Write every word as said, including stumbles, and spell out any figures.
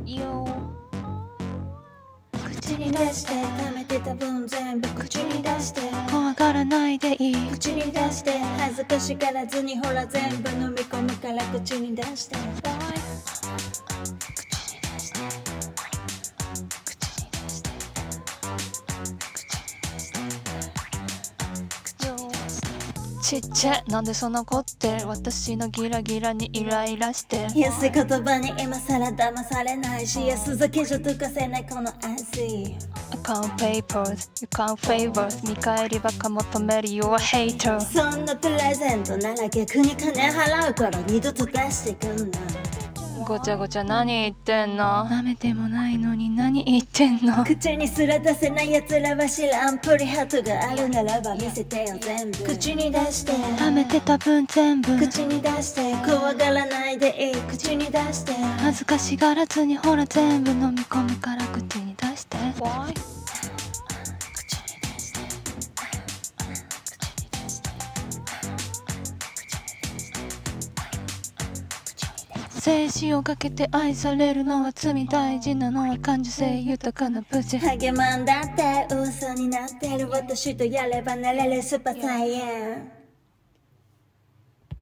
よ口に出して溜めてた分全部口に出して怖がらないでいい口に出して恥ずかしがらずにほら全部飲み込むから口に出してちっちゃなんでそんな怒って私のギラギラにイライラして安い言葉に今さら騙されないし安酒じゃ溶かせないこの味 Account papers, you can't favors 見返りばか求める You're a hater そんなプレゼントなら逆に金払うから二度と出してくんなごちゃごちゃ何言ってんの舐めてもないのに何言ってんの口にすら出せない奴らは知らんプリハートがあるならば見せてよ全部口に出して舐めてた分全部口に出して怖がらないでいい口に出して恥ずかしがらずにほら全部飲み込むから口に出してWhy?静止をかけて愛されるのは罪大事なのは感受性豊かな無事励まんだって嘘になってる私とやればなれるスーパーサイエン